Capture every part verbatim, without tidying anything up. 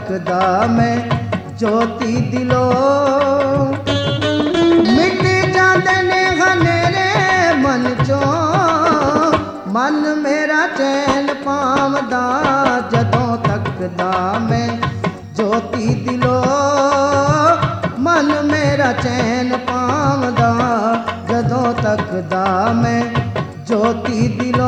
तकदा मैं ज्योति दिलो। मिट जांदे ने हनेरे मन चो, मन मेरा चैन पावदा जदों तकदा मैं ज्योति दिलो। मन मेरा चैन पावदा जदों तकदा मैं ज्योति दिलो।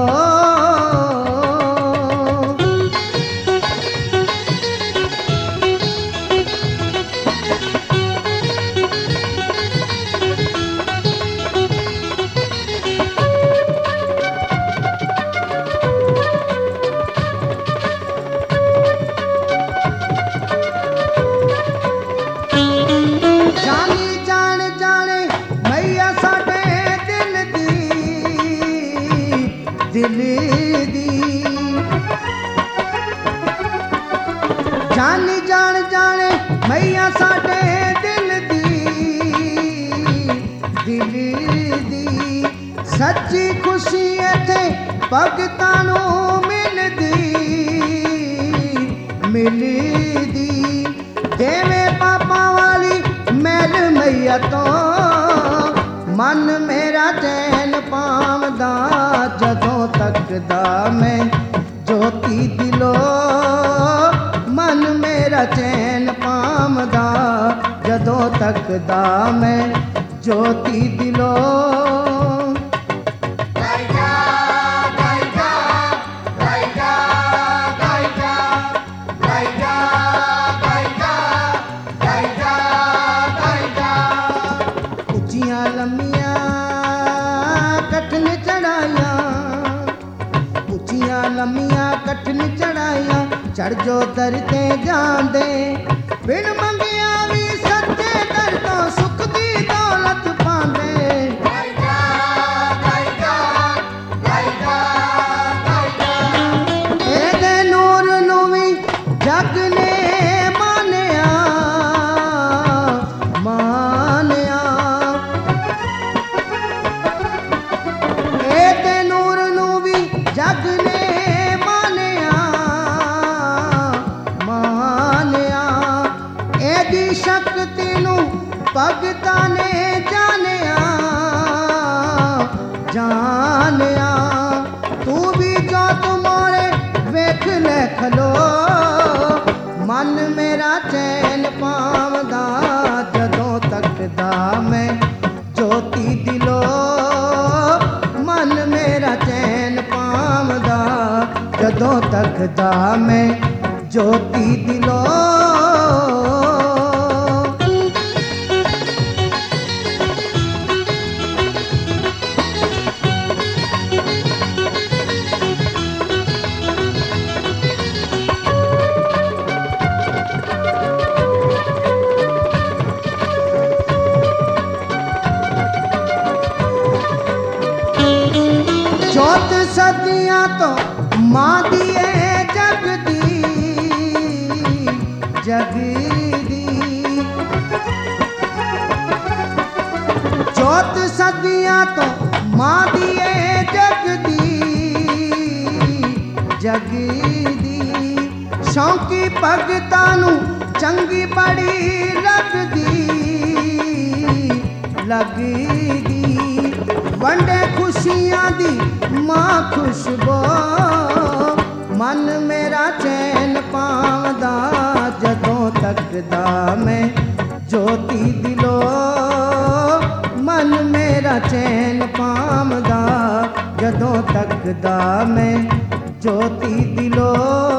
जानी जान जाने मैया साडे दिल दी, दिल दी। जानी जान जाने मैया साडे दिल दी, दिल दी। सच्ची खुशी इत्थे भगतां नूं मिलदी, मिलदी। देवे पापा वाली मैल मैया तो, मन मेरा चैन पावदा जदों तकदा मैं ज्योति दिलो। मन मेरा चैन पावदा जदों तकदा मैं ज्योति दिलो। लम्मियां कठन चढ़ाइया, ऊंचियां लम्मियां कठन चढ़ाइया। चढ़ जो दर ते जांदे बिन मंगिया भी सच्चे दर तो सुख दी दौलत पांदे। एदे नूर नूं वी जग ने मानिया, मानिया। जग ने मानिया, मानिया। एदी शक्ति नूं भगतां ने जानिया, जानिया। तू भी जो तुमोरे वेख ले खलो, मन मेरा चैन पावदा जदों तकदा मैं ज्योति दिलो। मन मेरा चैन पावदा जदों तकदा मैं ज्योति दिलो। जोत सदियां तो मां दी है जग दी, जग दी। जोत सदियां तो मां दी है जग दी, जग दी। शौकी भगतां नूं चंगी बड़ी लगदी, लगदी। वंडे खुशियां दी मां खुशबो, मन मेरा चैन पावदा जदों तकदा मैं ज्योति दिलो। मन मेरा चैन पावदा जदों तकदा मैं ज्योति दिलो।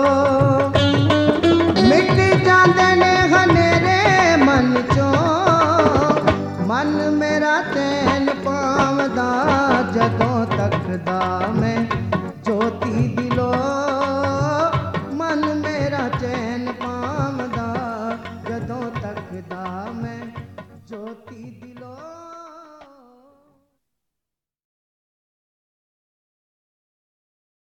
मिट जांदे ने हनेरे मन चो, मन मेरा चैन पावदा जदों तकदा मैं ज्योति दिलो। मन मेरा चैन पावदा जदों तकदा मैं ज्योति दिलो।